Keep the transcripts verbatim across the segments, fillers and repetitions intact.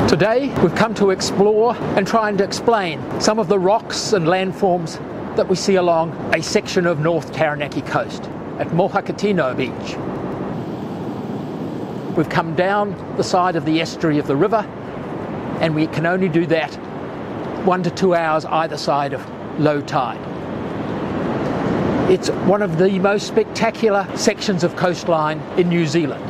Today we've come to explore and try and explain some of the rocks and landforms that we see along a section of North Taranaki coast at Mohakatino Beach. We've come down the side of the estuary of the river, and we can only do that one to two hours either side of low tide. It's one of the most spectacular sections of coastline in New Zealand.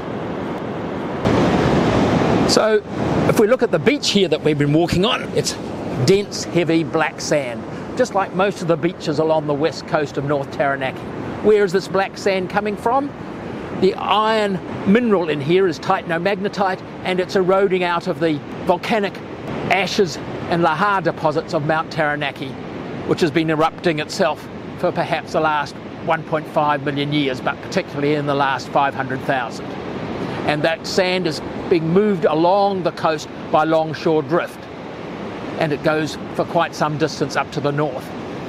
So if we look at the beach here that we've been walking on, it's dense, heavy black sand, just like most of the beaches along the west coast of North Taranaki. Where is this black sand coming from? The iron mineral in here is titanomagnetite, and it's eroding out of the volcanic ashes and lahar deposits of Mount Taranaki, which has been erupting itself for perhaps the last one point five million years, but particularly in the last five hundred thousand. And that sand is being moved along the coast by longshore drift, and it goes for quite some distance up to the north.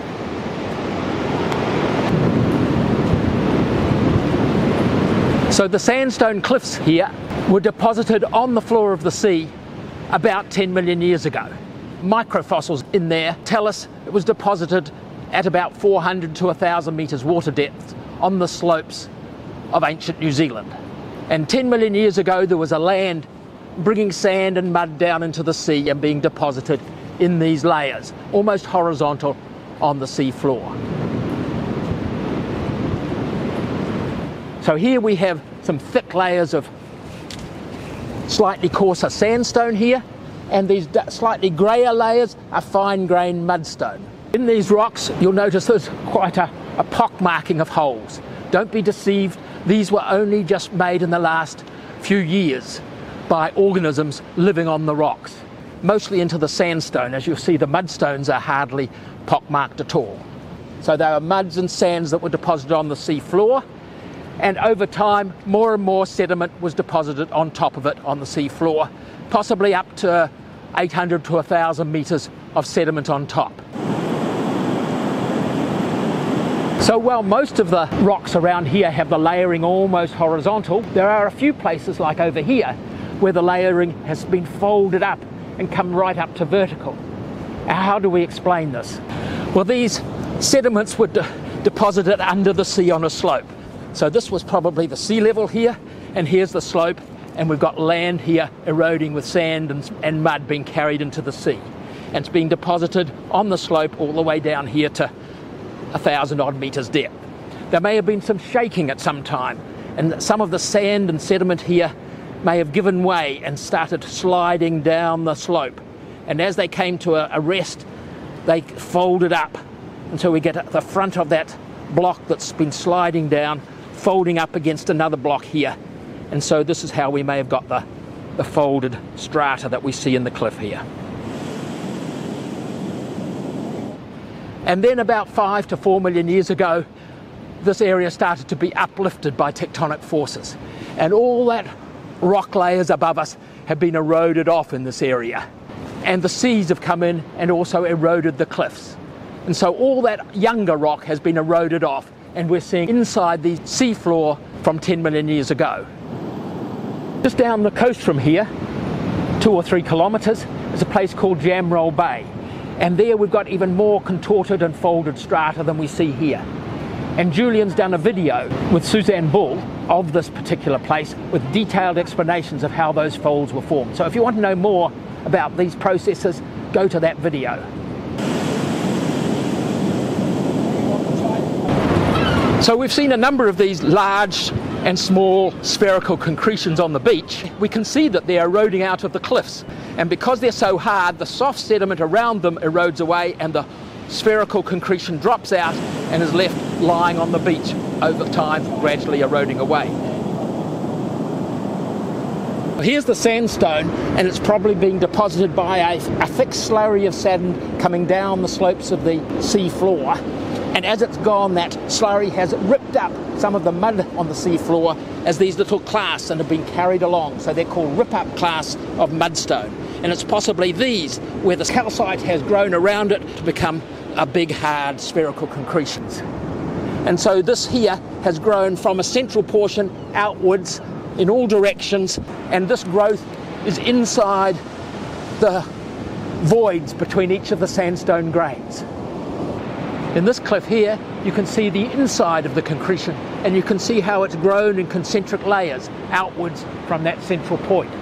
So the sandstone cliffs here were deposited on the floor of the sea about ten million years ago. Microfossils in there tell us it was deposited at about four hundred to one thousand metres water depth on the slopes of ancient New Zealand. And ten million years ago there was a land bringing sand and mud down into the sea and being deposited in these layers, almost horizontal on the sea floor. So here we have some thick layers of slightly coarser sandstone here, and these slightly greyer layers are fine-grained mudstone. In these rocks you'll notice there's quite a, a pock-marking of holes. Don't be deceived, these were only just made in the last few years by organisms living on the rocks, mostly into the sandstone. As you'll see, the mudstones are hardly pock-marked at all. So they are muds and sands that were deposited on the sea floor, and over time more and more sediment was deposited on top of it on the sea floor, possibly up to eight hundred to one thousand metres of sediment on top. So while most of the rocks around here have the layering almost horizontal, there are a few places like over here where the layering has been folded up and come right up to vertical. How do we explain this? Well, these sediments were de deposited under the sea on a slope. So this was probably the sea level here, and here's the slope, and we've got land here eroding with sand and, and mud being carried into the sea. And it's being deposited on the slope all the way down here to a thousand odd metres depth. There may have been some shaking at some time, and some of the sand and sediment here may have given way and started sliding down the slope. And as they came to a, a rest, they folded up until we get at the front of that block that's been sliding down, folding up against another block here. And so this is how we may have got the, the folded strata that we see in the cliff here. And then about five to four million years ago, this area started to be uplifted by tectonic forces. And all that rock layers above us have been eroded off in this area. And the seas have come in and also eroded the cliffs. And so all that younger rock has been eroded off, and we're seeing inside the seafloor from ten million years ago. Just down the coast from here, two or three kilometres, is a place called Jamroll Bay. And there we've got even more contorted and folded strata than we see here. And Julian's done a video with Suzanne Bull of this particular place with detailed explanations of how those folds were formed. So if you want to know more about these processes, go to that video. So we've seen a number of these large and small spherical concretions on the beach. We can see that they're eroding out of the cliffs, and because they're so hard, the soft sediment around them erodes away and the spherical concretion drops out and is left lying on the beach over time, gradually eroding away. Here's the sandstone, and it's probably being deposited by a, a thick slurry of sand coming down the slopes of the sea floor. And as it's gone, that slurry has ripped up some of the mud on the sea floor as these little clasts and have been carried along. So they're called rip-up clasts of mudstone. And it's possibly these where the calcite has grown around it to become a big, hard, spherical concretions. And so this here has grown from a central portion outwards in all directions, and this growth is inside the voids between each of the sandstone grains. In this cliff here, you can see the inside of the concretion, and you can see how it's grown in concentric layers outwards from that central point.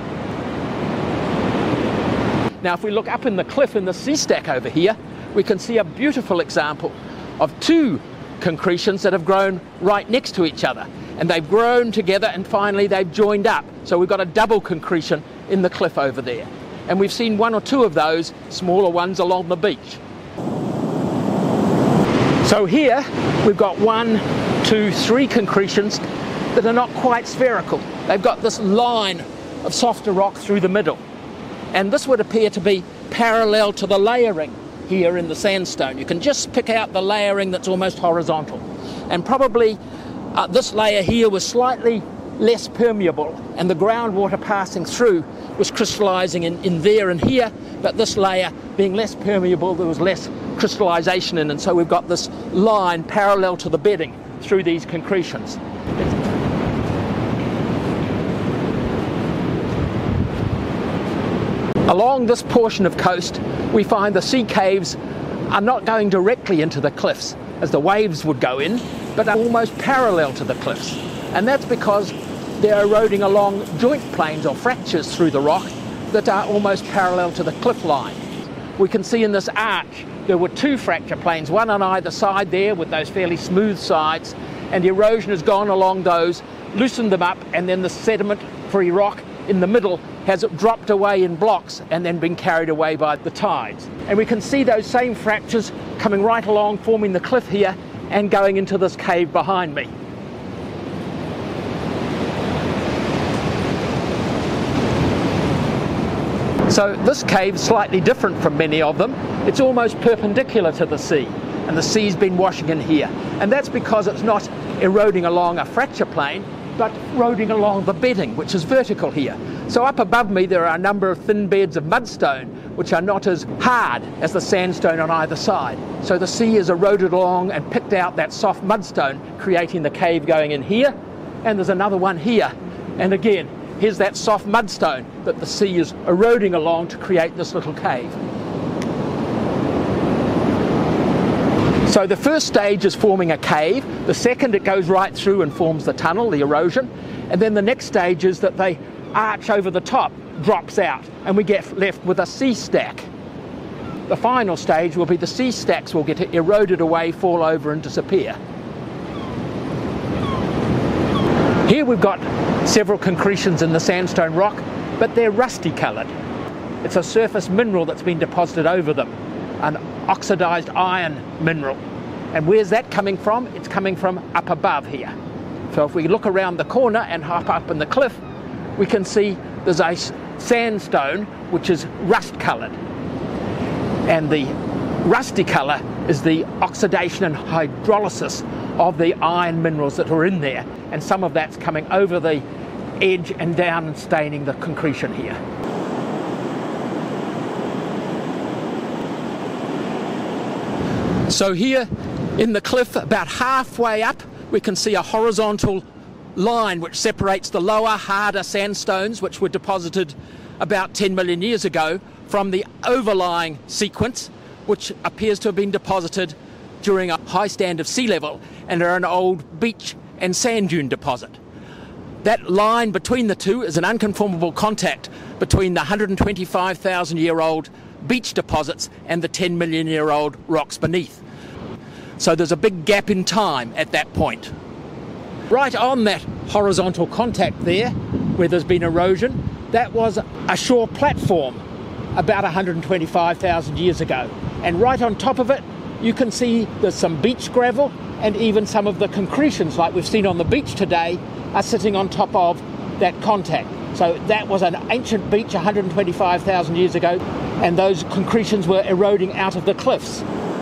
Now, if we look up in the cliff in the sea stack over here, we can see a beautiful example of two concretions that have grown right next to each other, and they've grown together and finally they've joined up. So we've got a double concretion in the cliff over there, and we've seen one or two of those smaller ones along the beach. So here we've got one, two, three concretions that are not quite spherical. They've got this line of softer rock through the middle, and this would appear to be parallel to the layering here in the sandstone. You can just pick out the layering that's almost horizontal, and probably uh, this layer here was slightly less permeable, and the groundwater passing through was crystallizing in, in there and here, but this layer being less permeable, there was less crystallization in, and so we've got this line parallel to the bedding through these concretions. Along this portion of coast, we find the sea caves are not going directly into the cliffs as the waves would go in, but are almost parallel to the cliffs. And that's because they're eroding along joint planes or fractures through the rock that are almost parallel to the cliff line. We can see in this arch there were two fracture planes, one on either side there with those fairly smooth sides, and the erosion has gone along those, loosened them up, and then the sediment-free rock in the middle has dropped away in blocks and then been carried away by the tides. And we can see those same fractures coming right along, forming the cliff here and going into this cave behind me. So this cave is slightly different from many of them. It's almost perpendicular to the sea, and the sea's been washing in here. And that's because it's not eroding along a fracture plane, but eroding along the bedding, which is vertical here. So up above me there are a number of thin beds of mudstone, which are not as hard as the sandstone on either side. So the sea has eroded along and picked out that soft mudstone, creating the cave going in here, and there's another one here. And again, here's that soft mudstone that the sea is eroding along to create this little cave. So the first stage is forming a cave. The second, it goes right through and forms the tunnel, the erosion. And then the next stage is that they arch over the top, drops out, and we get left with a sea stack. The final stage will be the sea stacks will get eroded away, fall over and disappear. Here we've got several concretions in the sandstone rock, but they're rusty coloured. It's a surface mineral that's been deposited over them, an oxidized iron mineral. And where's that coming from? It's coming from up above here. So if we look around the corner and hop up in the cliff, we can see there's a sandstone which is rust coloured. And the rusty colour is the oxidation and hydrolysis of the iron minerals that are in there. And some of that's coming over the edge and down and staining the concretion here. So here in the cliff, about halfway up, we can see a horizontal line which separates the lower, harder sandstones, which were deposited about ten million years ago, from the overlying sequence, which appears to have been deposited during a high stand of sea level and are an old beach and sand dune deposit. That line between the two is an unconformable contact between the one hundred twenty-five thousand year old beach deposits and the ten million year old rocks beneath. So there's a big gap in time at that point. Right on that horizontal contact there, where there's been erosion, that was a shore platform about one hundred twenty-five thousand years ago. And right on top of it, you can see there's some beach gravel, and even some of the concretions like we've seen on the beach today are sitting on top of that contact. So that was an ancient beach one hundred twenty-five thousand years ago, and those concretions were eroding out of the cliffs.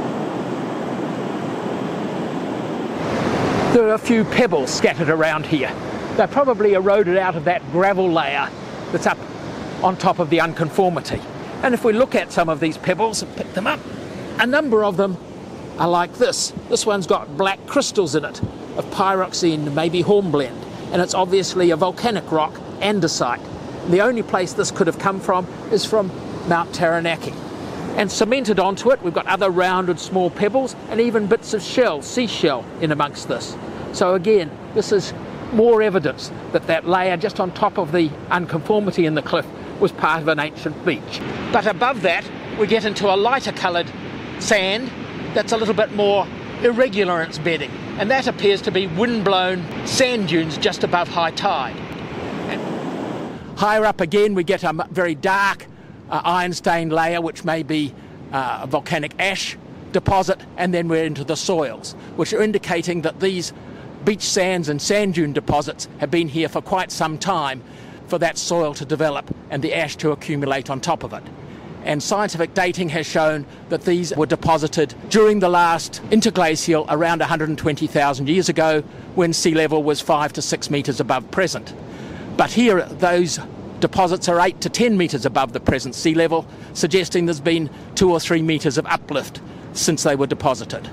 There are a few pebbles scattered around here. They're probably eroded out of that gravel layer that's up on top of the unconformity. And if we look at some of these pebbles and pick them up, a number of them are like this. This one's got black crystals in it of pyroxene, maybe hornblende, and it's obviously a volcanic rock, andesite. And the only place this could have come from is from Mount Taranaki. And cemented onto it, we've got other rounded small pebbles and even bits of shell, seashell, in amongst this. So again, this is more evidence that that layer just on top of the unconformity in the cliff was part of an ancient beach. But above that, we get into a lighter coloured sand that's a little bit more irregular in its bedding, and that appears to be wind-blown sand dunes just above high tide. And higher up again, we get a very dark Uh, iron-stained layer, which may be uh, a volcanic ash deposit, and then we're into the soils, which are indicating that these beach sands and sand dune deposits have been here for quite some time for that soil to develop and the ash to accumulate on top of it. And scientific dating has shown that these were deposited during the last interglacial around one hundred twenty thousand years ago, when sea level was five to six metres above present. But here, those deposits are eight to ten metres above the present sea level, suggesting there's been two or three metres of uplift since they were deposited.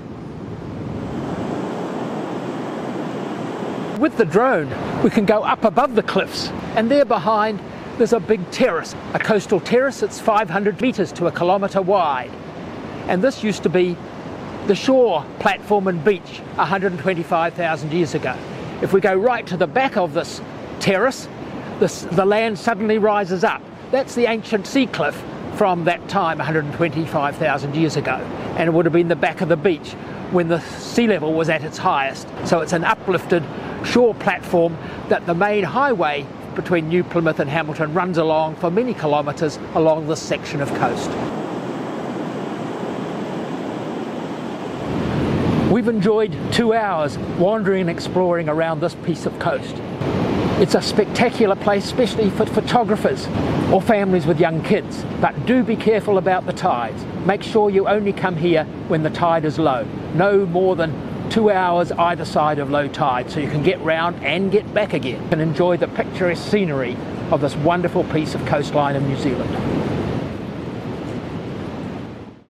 With the drone, we can go up above the cliffs, and there behind there's a big terrace, a coastal terrace that's five hundred metres to a kilometre wide. And this used to be the shore platform and beach one hundred twenty-five thousand years ago. If we go right to the back of this terrace, This, the land suddenly rises up. That's the ancient sea cliff from that time, one hundred twenty-five thousand years ago. And it would have been the back of the beach when the sea level was at its highest. So it's an uplifted shore platform that the main highway between New Plymouth and Hamilton runs along for many kilometres along this section of coast. We've enjoyed two hours wandering and exploring around this piece of coast. It's a spectacular place, especially for photographers or families with young kids. But do be careful about the tides. Make sure you only come here when the tide is low. No more than two hours either side of low tide, so you can get round and get back again and enjoy the picturesque scenery of this wonderful piece of coastline in New Zealand.